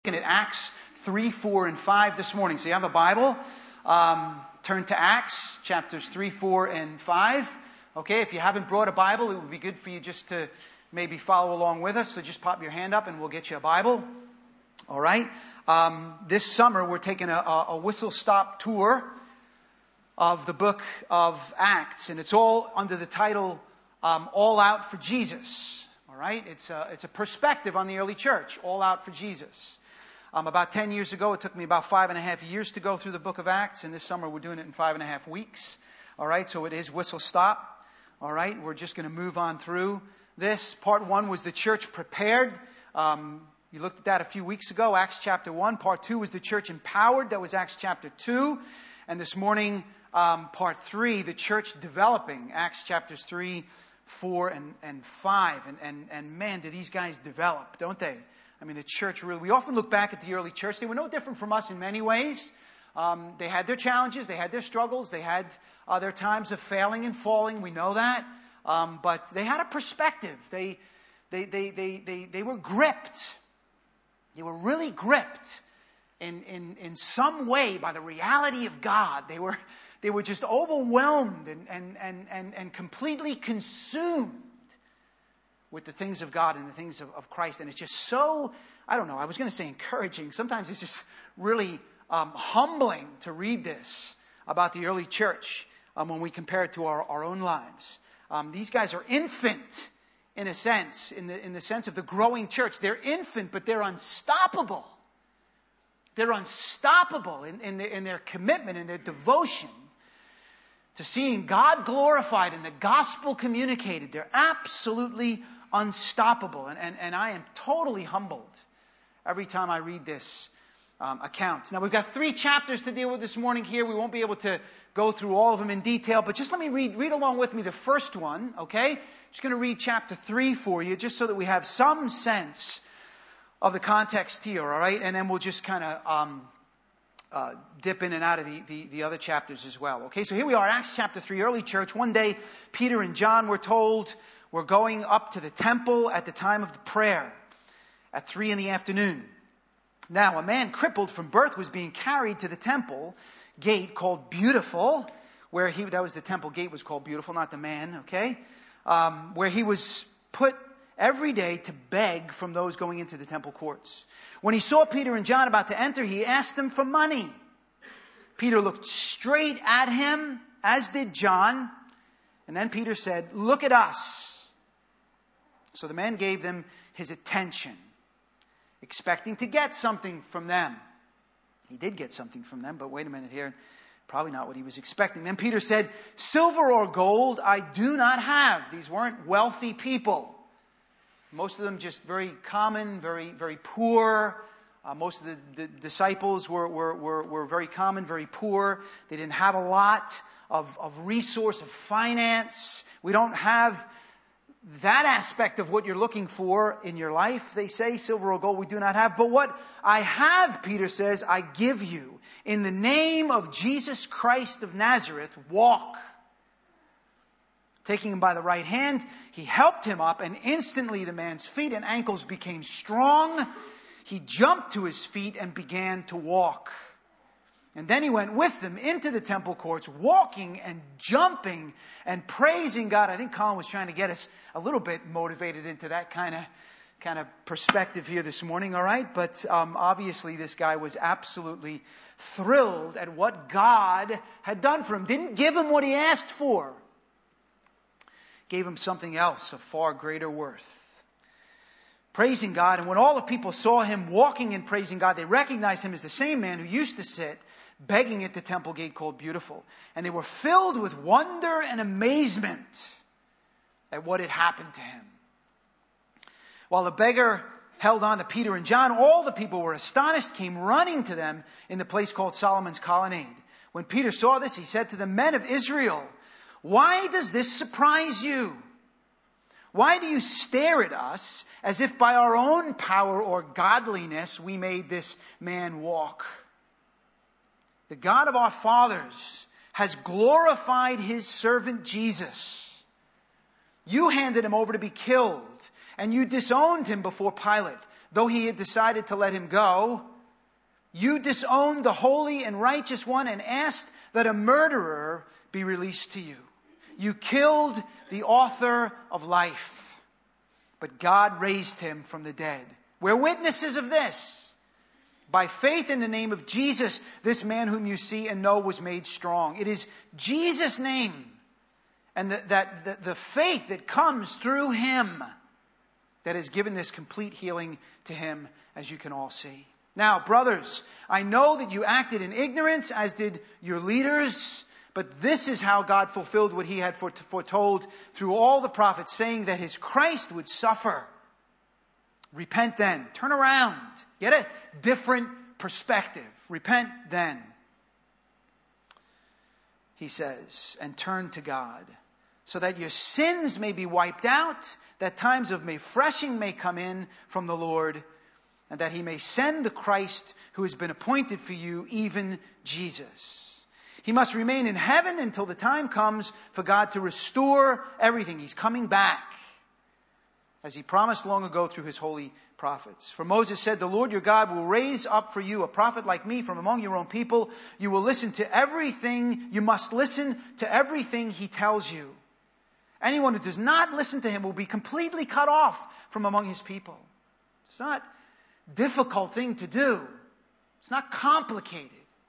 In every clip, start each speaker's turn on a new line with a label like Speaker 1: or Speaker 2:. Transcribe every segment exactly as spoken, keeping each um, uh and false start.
Speaker 1: Looking at Acts three, four, and five this morning. So you have a Bible, um, turn to Acts chapters three, four, and five. Okay, if you haven't brought a Bible, it would be good for you just to maybe follow along with us. So just pop your hand up and we'll get you a Bible. All right. Um, this summer we're taking a, a whistle-stop tour of the book of Acts, and it's all under the title um, "All Out for Jesus." All right. It's a, it's a perspective on the early church, all out for Jesus. Um, about ten years ago, it took me about five and a half years to go through the book of Acts, and this summer we're doing it in five and a half weeks. All right, so it is whistle stop. All right, we're just going to move on through this. Part one was the church prepared. Um, you looked at that a few weeks ago, Acts chapter one. Part two was the church empowered. That was Acts chapter two. And this morning, um, part three, the church developing. Acts chapters three, four, and, and five. And, and, and man, do these guys develop, don't they? I mean, the church really, we often look back at the early church. They were no different from us in many ways. Um, they had their challenges. They had their struggles. They had uh, their times of failing and falling. We know that. Um, but they had a perspective. They, they, they, they, they, they were gripped. They were really gripped in, in, in some way by the reality of God. They were, they were just overwhelmed and, and, and, and, and completely consumed with the things of God and the things of, of Christ. And it's just so, I don't know, I was going to say encouraging. Sometimes it's just really um, humbling to read this about the early church um, when we compare it to our, our own lives. Um, these guys are infant, in a sense, in the, in the sense of the growing church. They're infant, but they're unstoppable. They're unstoppable in, in, their, in their commitment, in their devotion to seeing God glorified and the gospel communicated. They're absolutely unstoppable. And, and, and I am totally humbled every time I read this um, account. Now, we've got three chapters to deal with this morning here. We won't be able to go through all of them in detail, but just let me read, read along with me the first one, okay? Just going to read chapter three for you, just so that we have some sense of the context here, all right? And then we'll just kind of um, uh, dip in and out of the, the, the other chapters as well. Okay, so here we are, Acts chapter three, early church. One day, Peter and John were told, we're going up to the temple at the time of the prayer at three in the afternoon. Now, a man crippled from birth was being carried to the temple gate called Beautiful, where he, that was the temple gate was called Beautiful, not the man, okay? Um, where he was put every day to beg from those going into the temple courts. When he saw Peter and John about to enter, he asked them for money. Peter looked straight at him, as did John. And then Peter said, "Look at us." So the man gave them his attention, expecting to get something from them. He did get something from them, but wait a minute here. Probably not what he was expecting. Then Peter said, "Silver or gold I do not have." These weren't wealthy people. Most of them just very common, very, very poor. Uh, most of the, the disciples were, were, were, were very common, very poor. They didn't have a lot of, of resource, of finance. We don't have that aspect of what you're looking for in your life. They say, silver or gold we do not have. But what I have, Peter says, I give you. In the name of Jesus Christ of Nazareth, walk. Taking him by the right hand, he helped him up, and instantly the man's feet and ankles became strong. He jumped to his feet and began to walk. And then he went with them into the temple courts, walking and jumping and praising God. I think Colin was trying to get us a little bit motivated into that kind of kind of perspective here this morning, all right? But um, obviously this guy was absolutely thrilled at what God had done for him. Didn't give him what he asked for. Gave him something else of far greater worth. Praising God, and when all the people saw him walking and praising God, they recognized him as the same man who used to sit begging at the temple gate called Beautiful. And they were filled with wonder and amazement at what had happened to him. While the beggar held on to Peter and John, all the people were astonished, came running to them in the place called Solomon's Colonnade. When Peter saw this, he said to the men of Israel, "Why does this surprise you? Why do you stare at us as if by our own power or godliness we made this man walk? The God of our fathers has glorified his servant Jesus. You handed him over to be killed, and you disowned him before Pilate. though he had decided to let him go, you disowned the holy and righteous one and asked that a murderer be released to you. You killed the author of life, but God raised him from the dead. We're witnesses of this. By faith in the name of Jesus, this man whom you see and know was made strong. It is Jesus' name and the, that the, the faith that comes through him that has given this complete healing to him, as you can all see. Now, brothers, I know that you acted in ignorance, as did your leaders, but this is how God fulfilled what he had foretold through all the prophets, saying that his Christ would suffer. Repent then. Turn around. Get a different perspective. Repent then, he says, and turn to God, so that your sins may be wiped out, that times of refreshing may come in from the Lord, and that he may send the Christ who has been appointed for you, even Jesus. He must remain in heaven until the time comes for God to restore everything. He's coming back, as he promised long ago through his holy prophets. For Moses said, the Lord your God will raise up for you a prophet like me from among your own people. You will listen to everything, you must listen to everything he tells you. Anyone who does not listen to him will be completely cut off from among his people. It's not a difficult thing to do. It's not complicated.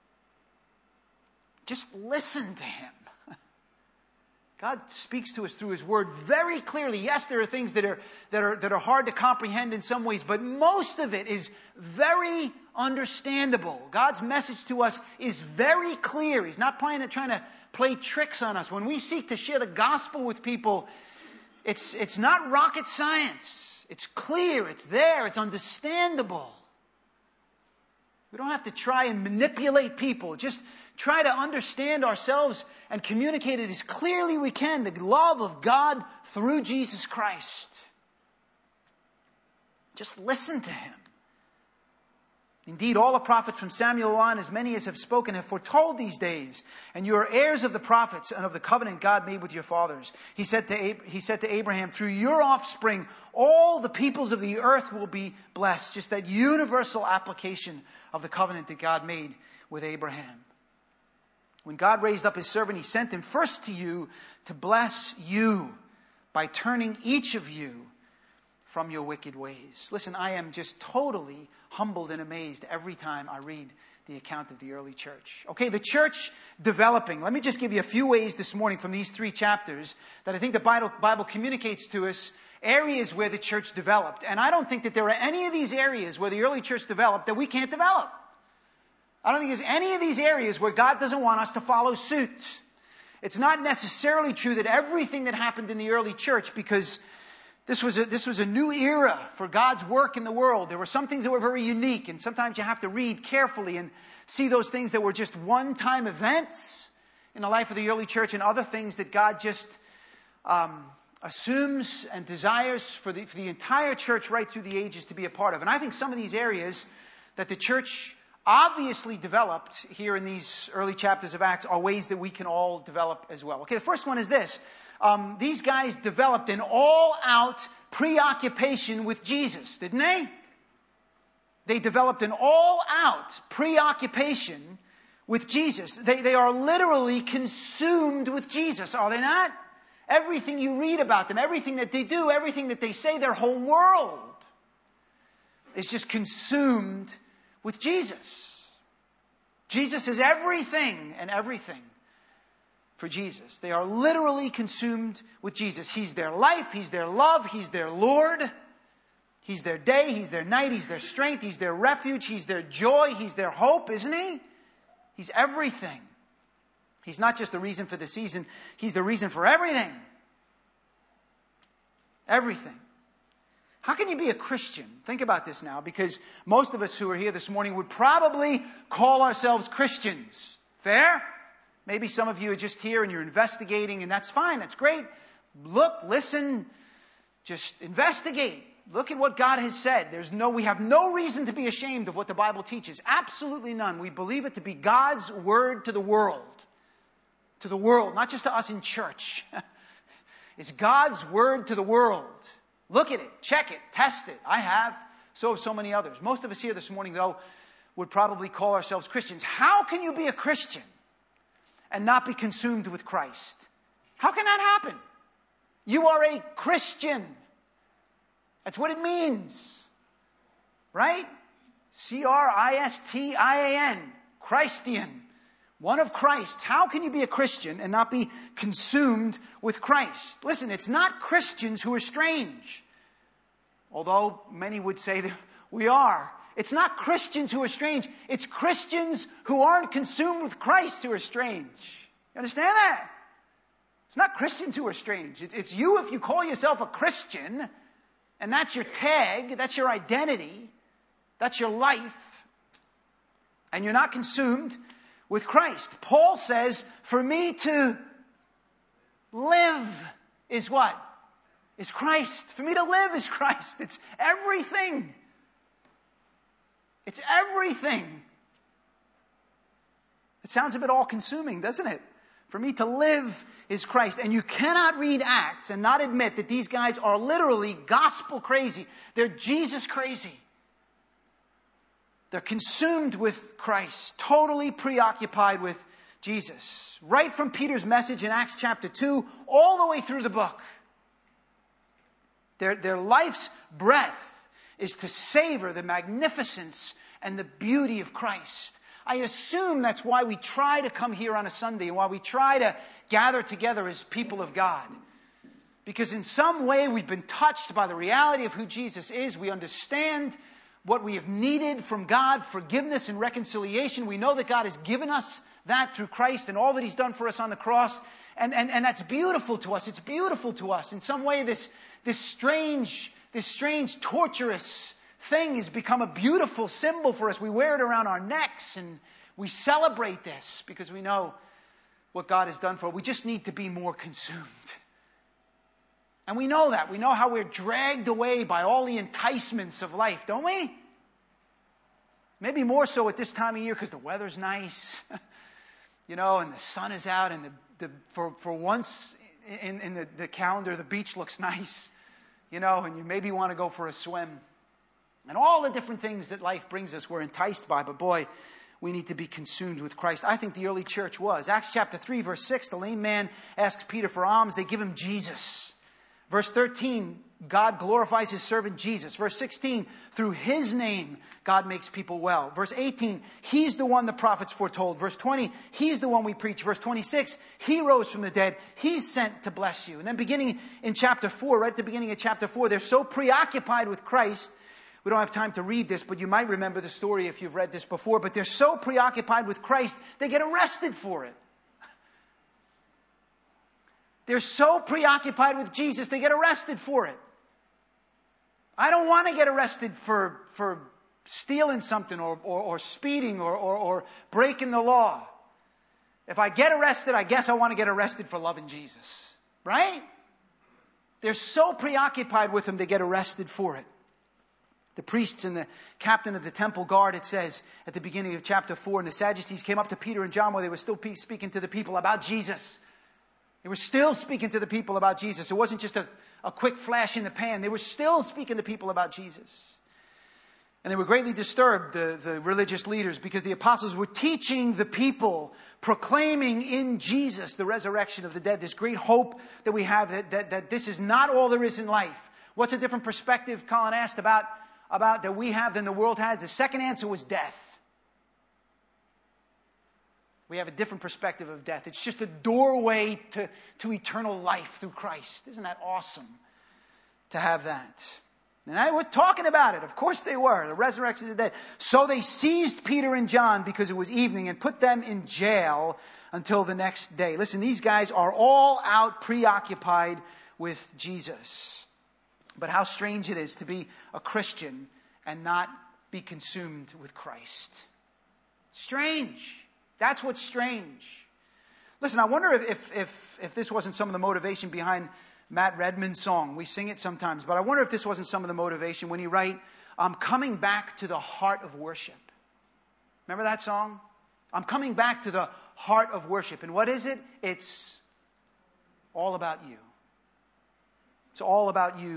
Speaker 1: Just listen to him. God speaks to us through his word very clearly. Yes, there are things that are, that are, that are hard to comprehend in some ways, but most of it is very understandable. God's message to us is very clear. He's not playing, trying to play tricks on us. When we seek to share the gospel with people, it's, it's not rocket science. It's clear. It's there. It's understandable. We don't have to try and manipulate people. Just try to understand ourselves and communicate it as clearly we can. The love of God through Jesus Christ. Just listen to him. Indeed, all the prophets from Samuel on, as many as have spoken, have foretold these days. And you are heirs of the prophets and of the covenant God made with your fathers. He said to, Ab- he said to Abraham, through your offspring, all the peoples of the earth will be blessed. Just that universal application of the covenant that God made with Abraham. When God raised up his servant, he sent him first to you to bless you by turning each of you from your wicked ways. Listen, I am just totally humbled and amazed every time I read the account of the early church. Okay, the church developing. Let me just give you a few ways this morning from these three chapters that I think the Bible, Bible communicates to us areas where the church developed. And I don't think that there are any of these areas where the early church developed that we can't develop. I don't think there's any of these areas where God doesn't want us to follow suit. It's not necessarily true that everything that happened in the early church, because this was a, this was a new era for God's work in the world. There were some things that were very unique, and sometimes you have to read carefully and see those things that were just one-time events in the life of the early church, and other things that God just um, assumes and desires for the, for the entire church right through the ages to be a part of. And I think some of these areas that the church obviously developed here in these early chapters of Acts are ways that we can all develop as well. Okay, the first one is this. Um, these guys developed an all-out preoccupation with Jesus, didn't they? They developed an all-out preoccupation with Jesus. They, they are literally consumed with Jesus, are they not? Everything you read about them, everything that they do, everything that they say, their whole world is just consumed with Jesus. Jesus is everything and everything for Jesus. They are literally consumed with Jesus. He's their life. He's their love. He's their Lord. He's their day. He's their night. He's their strength. He's their refuge. He's their joy. He's their hope, isn't he? He's everything. He's not just the reason for the season. He's the reason for everything. Everything. How can you be a Christian? Think about this now, because most of us who are here this morning would probably call ourselves Christians. Fair? Maybe some of you are just here and you're investigating, and that's fine. That's great. Look, listen, just investigate. Look at what God has said. There's no, we have no reason to be ashamed of what the Bible teaches. Absolutely none. We believe it to be God's word to the world. To the world, not just to us in church. It's God's word to the world. Look at it, check it, test it. I have. So have so many others. Most of us here this morning, though, would probably call ourselves Christians. How can you be a Christian and not be consumed with Christ? How can that happen? You are a Christian. That's what it means. Right? C R I S T I A N. Christian. One of Christ. How can you be a Christian and not be consumed with Christ? Listen, it's not Christians who are strange. Although many would say that we are. It's not Christians who are strange. It's Christians who aren't consumed with Christ who are strange. You understand that? It's not Christians who are strange. It's, it's you if you call yourself a Christian, and that's your tag, that's your identity, that's your life, and you're not consumed with Christ. Paul says, for me to live is what? Is Christ. For me to live is Christ. It's everything. It's everything. It sounds a bit all-consuming, doesn't it? For me to live is Christ. And you cannot read Acts and not admit that these guys are literally gospel crazy. They're Jesus crazy. They're consumed with Christ, totally preoccupied with Jesus. Right from Peter's message in Acts chapter two, all the way through the book. Their, their life's breath is to savor the magnificence and the beauty of Christ. I assume that's why we try to come here on a Sunday and why we try to gather together as people of God. Because in some way we've been touched by the reality of who Jesus is. We understand what we have needed from God, forgiveness and reconciliation. We know that God has given us that through Christ and all that He's done for us on the cross. And, and, and that's beautiful to us. It's beautiful to us. In some way, this, this strange, this strange, torturous thing has become a beautiful symbol for us. We wear it around our necks and we celebrate this because we know what God has done for us. We just need to be more consumed. And we know that. We know how we're dragged away by all the enticements of life, don't we? Maybe more so at this time of year because the weather's nice, you know, and the sun is out, and the, the for for once in, in the, the calendar, the beach looks nice, you know, and you maybe want to go for a swim. And all the different things that life brings us we're enticed by, but boy, we need to be consumed with Christ. I think the early church was. Acts chapter three, verse six, the lame man asks Peter for alms. They give him Jesus. Verse thirteen, God glorifies His servant Jesus. Verse sixteen, through His name, God makes people well. Verse eighteen, He's the one the prophets foretold. Verse twenty, He's the one we preach. Verse twenty-six, He rose from the dead. He's sent to bless you. And then beginning in chapter four, right at the beginning of chapter four, they're so preoccupied with Christ. We don't have time to read this, but you might remember the story if you've read this before. But they're so preoccupied with Christ, they get arrested for it. They're so preoccupied with Jesus, they get arrested for it. I don't want to get arrested for, for stealing something or, or, or speeding or, or, or breaking the law. If I get arrested, I guess I want to get arrested for loving Jesus. Right? They're so preoccupied with Him, they get arrested for it. The priests and the captain of the temple guard, it says at the beginning of chapter four, and the Sadducees came up to Peter and John while they were still speaking to the people about Jesus. They were still speaking to the people about Jesus. It wasn't just a, a quick flash in the pan. They were still speaking to people about Jesus. And they were greatly disturbed, the, the religious leaders, because the apostles were teaching the people, proclaiming in Jesus the resurrection of the dead, this great hope that we have that, that, that this is not all there is in life. What's a different perspective, Colin asked, about, about that we have than the world has? The second answer was death. We have a different perspective of death. It's just a doorway to, to eternal life through Christ. Isn't that awesome to have that? And I was talking about it. Of course they were. The resurrection of the dead. So they seized Peter and John because it was evening and put them in jail until the next day. Listen, these guys are all out preoccupied with Jesus. But how strange it is to be a Christian and not be consumed with Christ. Strange. That's what's strange. Listen, I wonder if, if, if, if this wasn't some of the motivation behind Matt Redman's song. We sing it sometimes, but I wonder if this wasn't some of the motivation when he wrote, I'm coming back to the heart of worship. Remember that song? I'm coming back to the heart of worship. And what is it? It's all about you. It's all about you,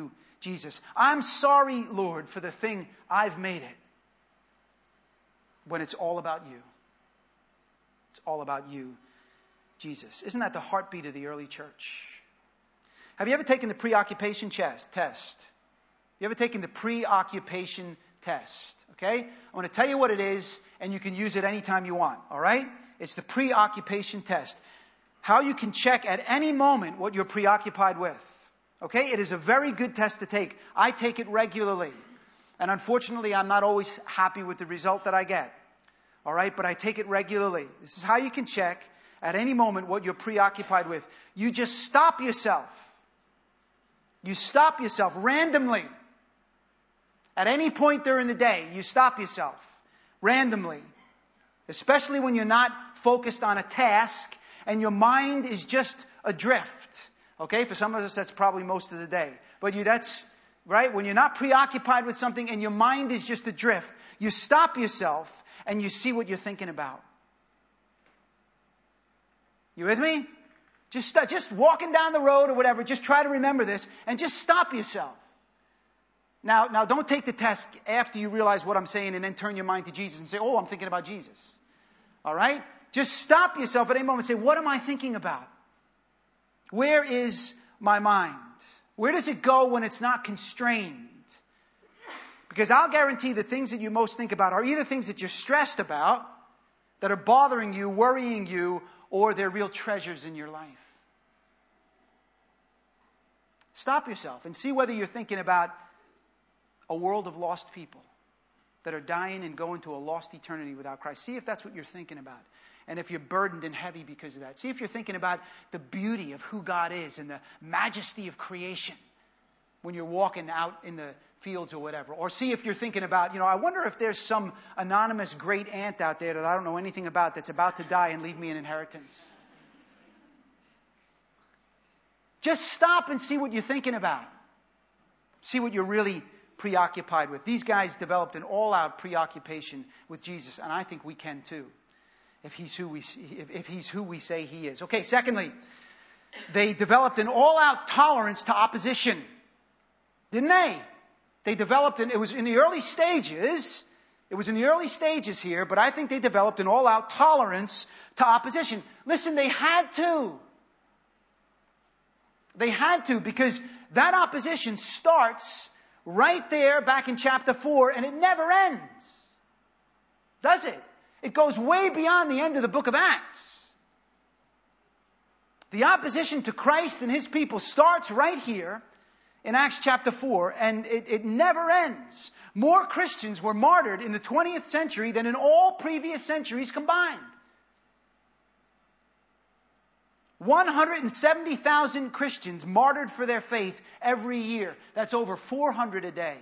Speaker 1: Jesus. I'm sorry, Lord, for the thing I've made it. When it's all about you. It's all about you, Jesus. Isn't that the heartbeat of the early church? Have you ever taken the preoccupation chest, test? You ever taken the preoccupation test? Okay? I want to tell you what it is, and you can use it anytime you want. All right? It's the preoccupation test. How you can check at any moment what you're preoccupied with. Okay? It is a very good test to take. I take it regularly. And unfortunately, I'm not always happy with the result that I get. All right? But I take it regularly. This is how you can check at any moment what you're preoccupied with. You just stop yourself. You stop yourself randomly. At any point during the day, you stop yourself randomly. Especially when you're not focused on a task and your mind is just adrift. Okay, for some of us that's probably most of the day. But you that's right, when you're not preoccupied with something and your mind is just adrift, you stop yourself and you see what you're thinking about. You with me? Just start, just walking down the road or whatever, just try to remember this and just stop yourself. Now, now don't take the test after you realize what I'm saying and then turn your mind to Jesus and say, oh, I'm thinking about Jesus. All right? Just stop yourself at any moment and say, what am I thinking about? Where is my mind? Where does it go when it's not constrained? Because I'll guarantee the things that you most think about are either things that you're stressed about, that are bothering you, worrying you, or they're real treasures in your life. Stop yourself and see whether you're thinking about a world of lost people that are dying and going to a lost eternity without Christ. See if that's what you're thinking about. And if you're burdened and heavy because of that. See if you're thinking about the beauty of who God is and the majesty of creation when you're walking out in the fields or whatever. Or see if you're thinking about, you know, I wonder if there's some anonymous great aunt out there that I don't know anything about that's about to die and leave me an inheritance. Just stop and see what you're thinking about. See what you're really preoccupied with. These guys developed an all-out preoccupation with Jesus, and I think we can too. If he's who we if, if he's who we say he is. Okay, secondly, they developed an all-out tolerance to opposition. Didn't they? They developed an, it was in the early stages, it was in the early stages here, but I think they developed an all-out tolerance to opposition. Listen, they had to. They had to, because that opposition starts right there back in chapter four, and it never ends. Does it? It goes way beyond the end of the book of Acts. The opposition to Christ and His people starts right here in Acts chapter four, and it, it never ends. More Christians were martyred in the twentieth century than in all previous centuries combined. one hundred seventy thousand Christians martyred for their faith every year. That's over four hundred a day.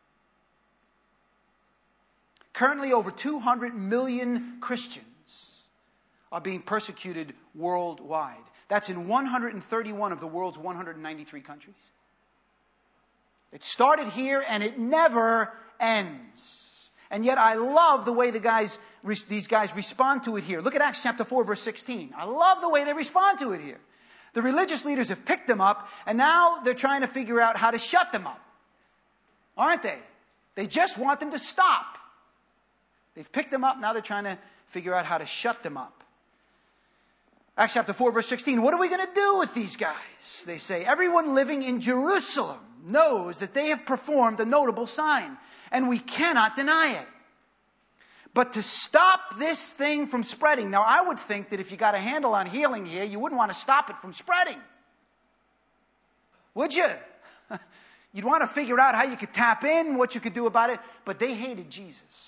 Speaker 1: Currently, over two hundred million Christians are being persecuted worldwide. That's in one hundred thirty-one of the world's one hundred ninety-three countries. It started here and it never ends. And yet I love the way the guys, these guys respond to it here. Look at Acts chapter four, verse sixteen. I love the way they respond to it here. The religious leaders have picked them up, and now they're trying to figure out how to shut them up. Aren't they? They just want them to stop. They've picked them up, now they're trying to figure out how to shut them up. Acts chapter four, verse sixteen. What are we going to do with these guys? They say, everyone living in Jerusalem knows that they have performed a notable sign, and we cannot deny it. But to stop this thing from spreading, now I would think that if you got a handle on healing here, you wouldn't want to stop it from spreading. Would you? You'd want to figure out how you could tap in, what you could do about it, but they hated Jesus.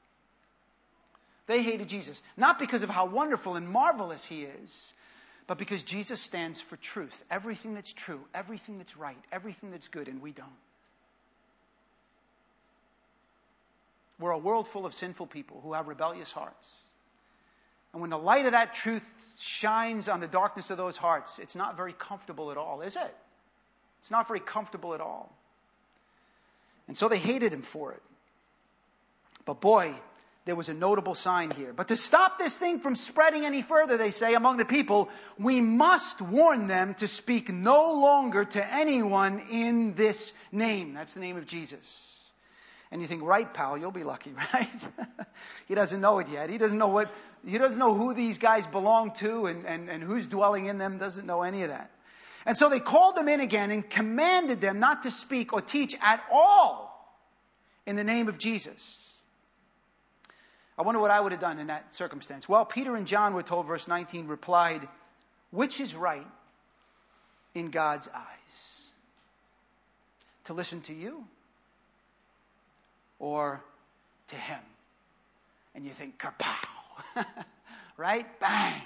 Speaker 1: They hated Jesus. Not because of how wonderful and marvelous He is, but because Jesus stands for truth. Everything that's true, everything that's right, everything that's good, and we don't. We're a world full of sinful people who have rebellious hearts. And when the light of that truth shines on the darkness of those hearts, it's not very comfortable at all, is it? It's not very comfortable at all. And so they hated Him for it. But boy, there was a notable sign here. But to stop this thing from spreading any further, they say, among the people, we must warn them to speak no longer to anyone in this name. That's the name of Jesus. And you think, right, pal, you'll be lucky, right? He doesn't know it yet. He doesn't know what, he doesn't know who these guys belong to and, and, and who's dwelling in them, doesn't know any of that. And so they called them in again and commanded them not to speak or teach at all in the name of Jesus. I wonder what I would have done in that circumstance. Well, Peter and John, we're told, verse nineteen, replied, which is right in God's eyes? To listen to you or to him? And you think, kapow, right? Bang.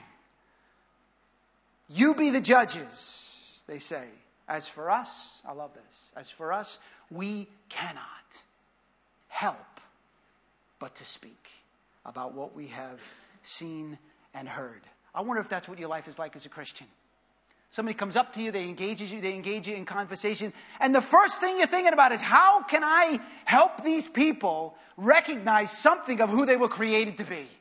Speaker 1: You be the judges, they say. As for us, I love this. As for us, we cannot help but to speak about what we have seen and heard. I wonder if that's what your life is like as a Christian. Somebody comes up to you, they engage you, they engage you in conversation, and the first thing you're thinking about is, how can I help these people recognize something of who they were created to be?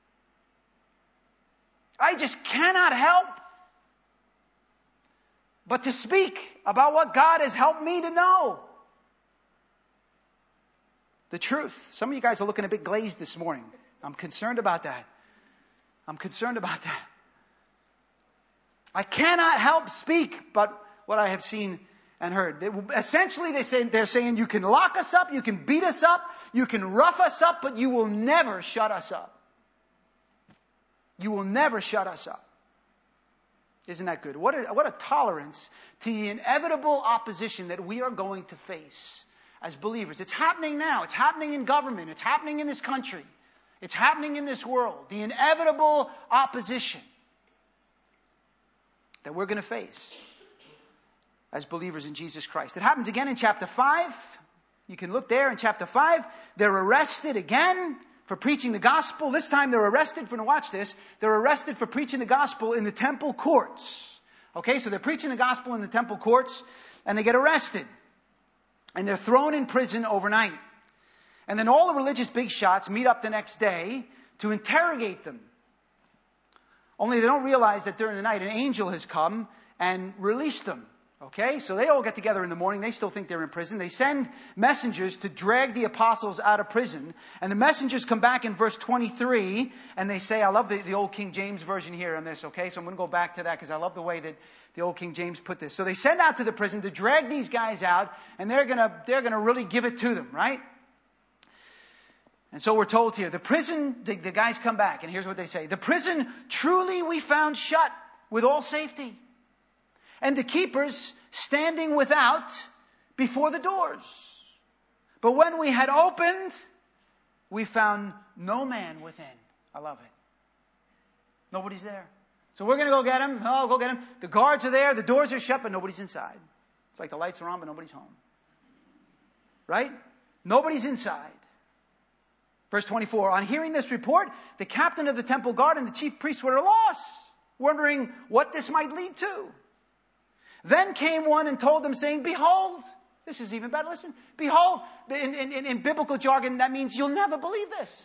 Speaker 1: I just cannot help but to speak about what God has helped me to know. The truth. Some of you guys are looking a bit glazed this morning. I'm concerned about that. I'm concerned about that. I cannot help speak but what I have seen and heard. They, essentially, they say, they're saying, you can lock us up, you can beat us up, you can rough us up, but you will never shut us up. You will never shut us up. Isn't that good? What a, what a tolerance to the inevitable opposition that we are going to face as believers. It's happening now. It's happening in government. It's happening in this country. It's happening in this world. The inevitable opposition that we're going to face as believers in Jesus Christ. It happens again in chapter five. You can look there in chapter five. They're arrested again for preaching the gospel. This time they're arrested for, now watch this, they're arrested for preaching the gospel in the temple courts. Okay, so they're preaching the gospel in the temple courts, and they get arrested. And they're thrown in prison overnight. And then all the religious big shots meet up the next day to interrogate them. Only they don't realize that during the night an angel has come and released them. Okay, so they all get together in the morning. They still think they're in prison. They send messengers to drag the apostles out of prison. And the messengers come back in verse twenty-three, and they say, I love the, the old King James version here on this, okay? So I'm going to go back to that because I love the way that the old King James put this. So they send out to the prison to drag these guys out, and they're going to they're going to really give it to them, right? And so we're told here, the prison, the, the guys come back, and here's what they say. The prison truly we found shut with all safety, and the keepers standing without before the doors. But when we had opened, we found no man within. I love it. Nobody's there. So we're going to go get him. Oh, go get him. The guards are there. The doors are shut, but nobody's inside. It's like the lights are on, but nobody's home. Right? Nobody's inside. Verse twenty-four, on hearing this report, the captain of the temple guard and the chief priests were at a loss, wondering what this might lead to. Then came one and told them, saying, behold, this is even better, listen, behold, in, in, in biblical jargon, that means you'll never believe this.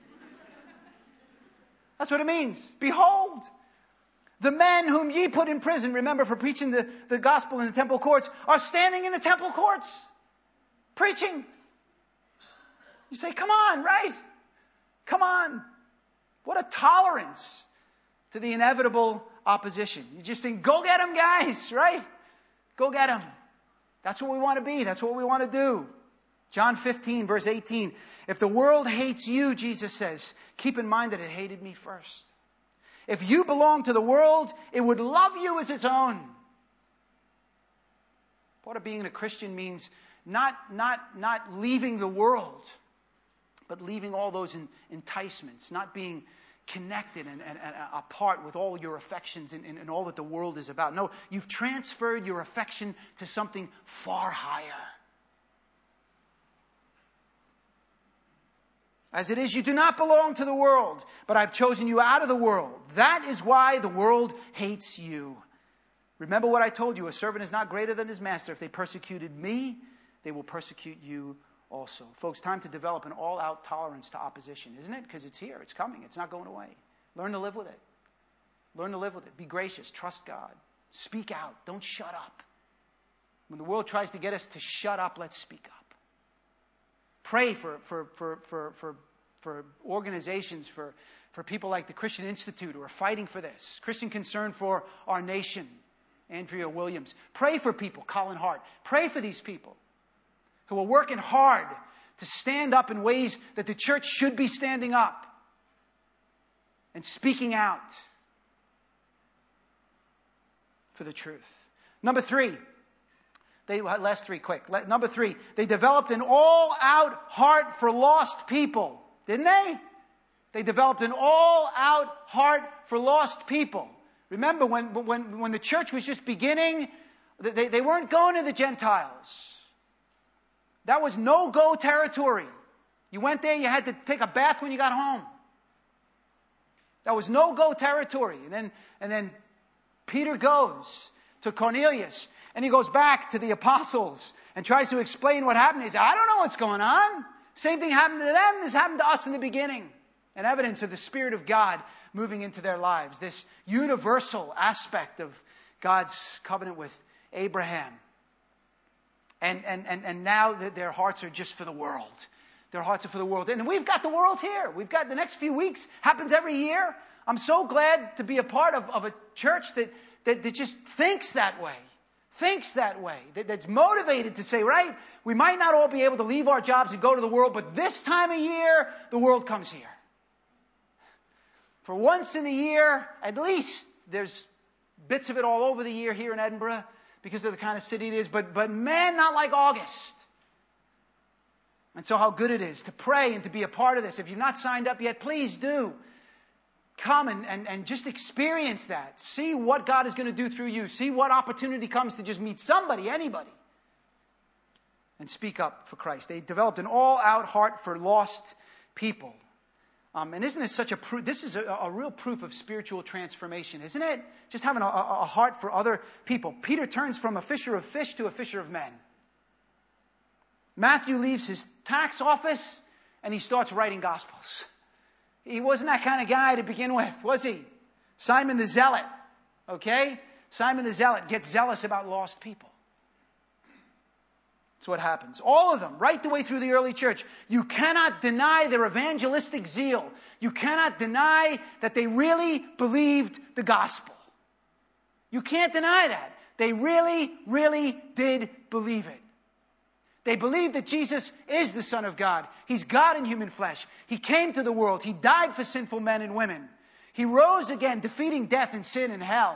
Speaker 1: That's what it means. Behold, the men whom ye put in prison, remember, for preaching the, the gospel in the temple courts, are standing in the temple courts, preaching. You say, come on, right? Come on. What a tolerance to the inevitable opposition. You just think, go get them, guys, right? Go get them. That's what we want to be. That's what we want to do. John fifteen, verse eighteen. If the world hates you, Jesus says, keep in mind that it hated me first. If you belong to the world, it would love you as its own. Part of being a Christian means not, not, not leaving the world, but leaving all those in, enticements, not being connected and, and, and apart with all your affections and, and, and all that the world is about. No, you've transferred your affection to something far higher. As it is, you do not belong to the world, but I've chosen you out of the world. That is why the world hates you. Remember what I told you, a servant is not greater than his master. If they persecuted me, they will persecute you also. Folks, time to develop an all-out tolerance to opposition, isn't it? Because it's here. It's coming. It's not going away. Learn to live with it. Learn to live with it. Be gracious. Trust God. Speak out. Don't shut up. When the world tries to get us to shut up, let's speak up. Pray for, for, for, for, for, for organizations, for, for people like the Christian Institute who are fighting for this. Christian Concern for Our Nation, Andrea Williams. Pray for people, Colin Hart. Pray for these people who are working hard to stand up in ways that the church should be standing up and speaking out for the truth. Number three. They, last three, quick. Number three, they developed an all-out heart for lost people. Didn't they? They developed an all-out heart for lost people. Remember, when, when, when the church was just beginning, they, they weren't going to the Gentiles. That was no-go territory. You went there, you had to take a bath when you got home. That was no-go territory. And then, and then Peter goes to Cornelius, and he goes back to the apostles and tries to explain what happened. He says, I don't know what's going on. Same thing happened to them. This happened to us in the beginning. And evidence of the Spirit of God moving into their lives. This universal aspect of God's covenant with Abraham. And, and, and, and now their hearts are just for the world. Their hearts are for the world. And we've got the world here. We've got the next few weeks. Happens every year. I'm so glad to be a part of, of a church that, that, that just thinks that way. Thinks that way, that, that's motivated to say, right, we might not all be able to leave our jobs and go to the world, but this time of year, the world comes here. For once in the year, at least, there's bits of it all over the year here in Edinburgh because of the kind of city it is, but, but man, not like August. And so how good it is to pray and to be a part of this. If you've not signed up yet, please do. Come and, and, and just experience that. See what God is going to do through you. See what opportunity comes to just meet somebody, anybody. And speak up for Christ. They developed an all-out heart for lost people. Um, and isn't this such a proof? This is a, a real proof of spiritual transformation, isn't it? Just having a, a, a heart for other people. Peter turns from a fisher of fish to a fisher of men. Matthew leaves his tax office and he starts writing Gospels. He wasn't that kind of guy to begin with, was he? Simon the Zealot, okay? Simon the Zealot gets zealous about lost people. That's what happens. All of them, right the way through the early church. You cannot deny their evangelistic zeal. You cannot deny that they really believed the gospel. You can't deny that. They really, really did believe it. They believed that Jesus is the Son of God. He's God in human flesh. He came to the world. He died for sinful men and women. He rose again, defeating death and sin and hell.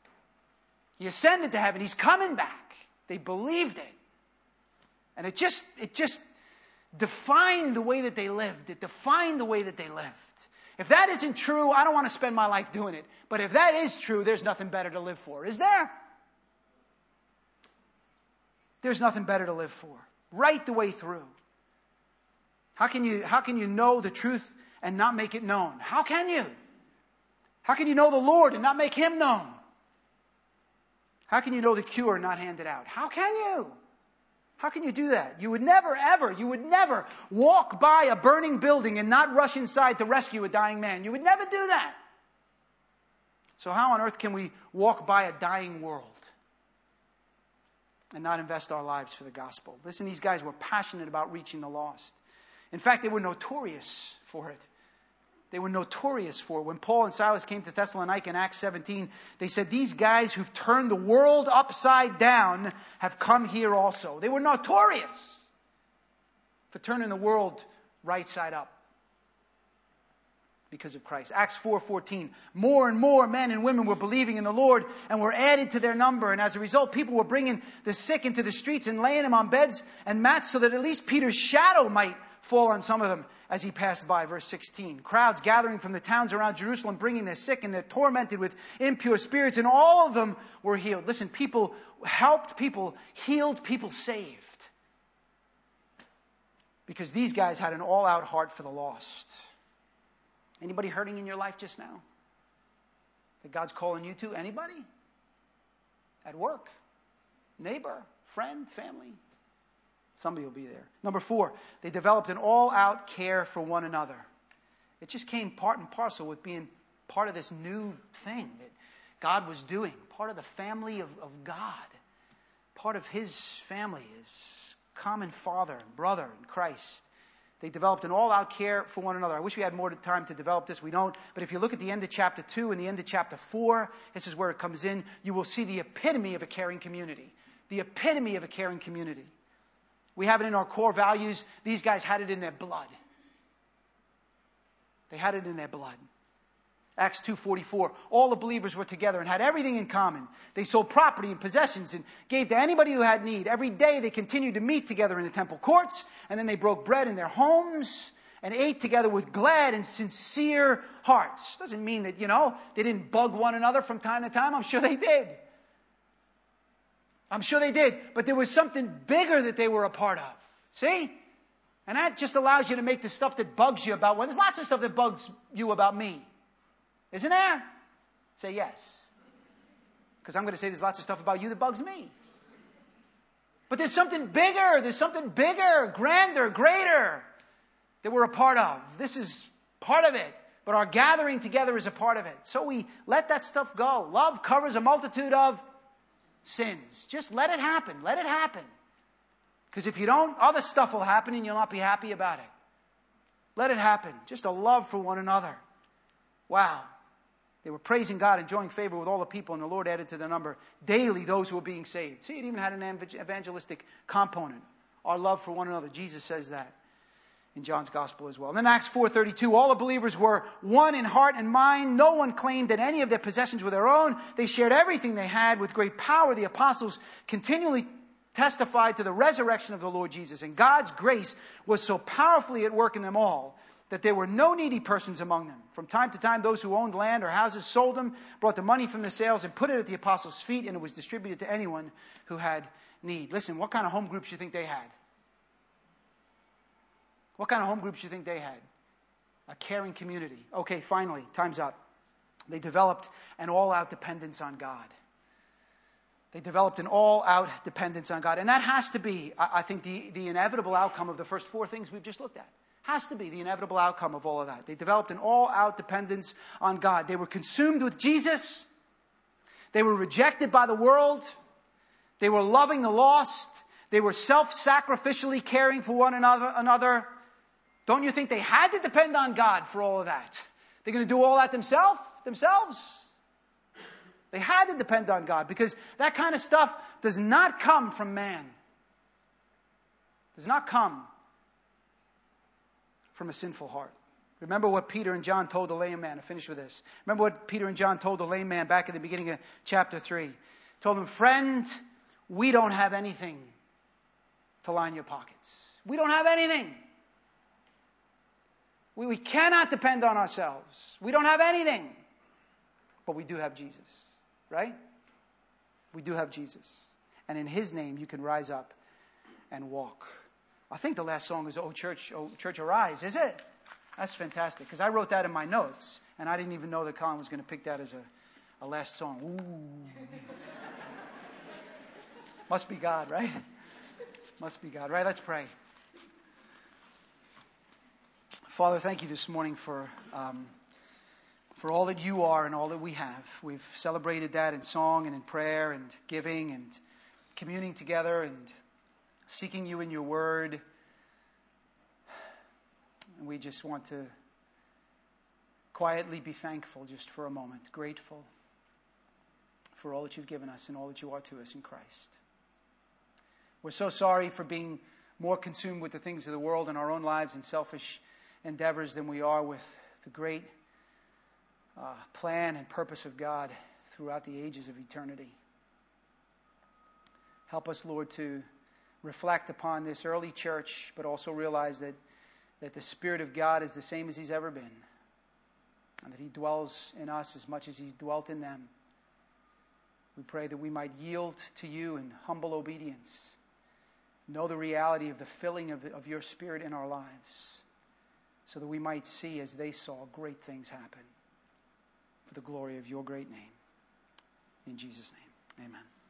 Speaker 1: He ascended to heaven. He's coming back. They believed it. And it just, it just defined the way that they lived. It defined the way that they lived. If that isn't true, I don't want to spend my life doing it. But if that is true, there's nothing better to live for. Is there? There's nothing better to live for. Right the way through. How can you, how can you know the truth and not make it known? How can you? How can you know the Lord and not make Him known? How can you know the cure and not hand it out? How can you? How can you do that? You would never, ever, you would never walk by a burning building and not rush inside to rescue a dying man. You would never do that. So how on earth can we walk by a dying world and not invest our lives for the gospel? Listen, these guys were passionate about reaching the lost. In fact, they were notorious for it. They were notorious for it. When Paul and Silas came to Thessalonica in Acts seventeen, they said, these guys who've turned the world upside down have come here also. They were notorious for turning the world right side up because of Christ. Acts four fourteen, more and more men and women were believing in the Lord and were added to their number. And as a result, people were bringing the sick into the streets and laying them on beds and mats so that at least Peter's shadow might fall on some of them as he passed by. Verse sixteen, crowds gathering from the towns around Jerusalem, bringing their sick, and they're tormented with impure spirits, and all of them were healed. Listen, people helped people, healed people, saved. Because these guys had an all-out heart for the lost. Anybody hurting in your life just now that God's calling you to? Anybody? At work? Neighbor? Friend? Family? Somebody will be there. Number four, they developed an all-out care for one another. It just came part and parcel with being part of this new thing that God was doing. Part of the family of, of God. Part of His family, His common Father and brother in Christ. They developed an all-out care for one another. I wish we had more time to develop this. We don't. But if you look at the end of chapter two and the end of chapter four, this is where it comes in. You will see the epitome of a caring community. The epitome of a caring community. We have it in our core values. These guys had it in their blood. They had it in their blood. Acts two forty-four. All the believers were together and had everything in common. They sold property and possessions and gave to anybody who had need. Every day they continued to meet together in the temple courts, and then they broke bread in their homes and ate together with glad and sincere hearts. Doesn't mean that, you know, they didn't bug one another from time to time. I'm sure they did. I'm sure they did. But there was something bigger that they were a part of. See? And that just allows you to make the stuff that bugs you about one. There's lots of stuff that bugs you about me. Isn't there? Say yes. Because I'm going to say there's lots of stuff about you that bugs me. But there's something bigger. There's something bigger, grander, greater that we're a part of. This is part of it. But our gathering together is a part of it. So we let that stuff go. Love covers a multitude of sins. Just let it happen. Let it happen. Because if you don't, other stuff will happen and you'll not be happy about it. Let it happen. Just a love for one another. Wow. They were praising God, enjoying favor with all the people, and the Lord added to their number daily those who were being saved. See, it even had an evangelistic component. Our love for one another. Jesus says that in John's Gospel as well. And then Acts four thirty-two, all the believers were one in heart and mind. No one claimed that any of their possessions were their own. They shared everything they had. With great power, the apostles continually testified to the resurrection of the Lord Jesus. And God's grace was so powerfully at work in them all that there were no needy persons among them. From time to time, those who owned land or houses sold them, brought the money from the sales, and put it at the apostles' feet, and it was distributed to anyone who had need. Listen, what kind of home groups you think they had? What kind of home groups you think they had? A caring community. Okay, finally, time's up. They developed an all-out dependence on God. They developed an all-out dependence on God. And that has to be, I think, the, the inevitable outcome of the first four things we've just looked at. Has to be the inevitable outcome of all of that. They developed an all-out dependence on God. They were consumed with Jesus. They were rejected by the world. They were loving the lost. They were self-sacrificially caring for one another. another. Don't you think they had to depend on God for all of that? They're going to do all that themselves? Themselves? They had to depend on God because that kind of stuff does not come from man. Does not come from a sinful heart. Remember what Peter and John told the lame man. I finish with this. Remember what Peter and John told the lame man back at the beginning of chapter three. Told him, friend, we don't have anything to line your pockets. We don't have anything. We, we cannot depend on ourselves. We don't have anything. But we do have Jesus. Right? We do have Jesus. And in His name you can rise up and walk. I think the last song is Oh Church, Oh Church Arise, is it? That's fantastic. Because I wrote that in my notes. And I didn't even know that Colin was going to pick that as a, a last song. Ooh. Must be God, right? Must be God. Right, let's pray. Father, thank you this morning for um, for all that you are and all that we have. We've celebrated that in song and in prayer and giving and communing together and seeking you in your word. And we just want to quietly be thankful just for a moment, grateful for all that you've given us and all that you are to us in Christ. We're so sorry for being more consumed with the things of the world in our own lives and selfish endeavors than we are with the great uh, plan and purpose of God throughout the ages of eternity. Help us, Lord, to reflect upon this early church, but also realize that, that the Spirit of God is the same as He's ever been, and that He dwells in us as much as He's dwelt in them. We pray that we might yield to you in humble obedience, know the reality of the filling of, the, of your Spirit in our lives, so that we might see as they saw great things happen for the glory of your great name. In Jesus' name, amen.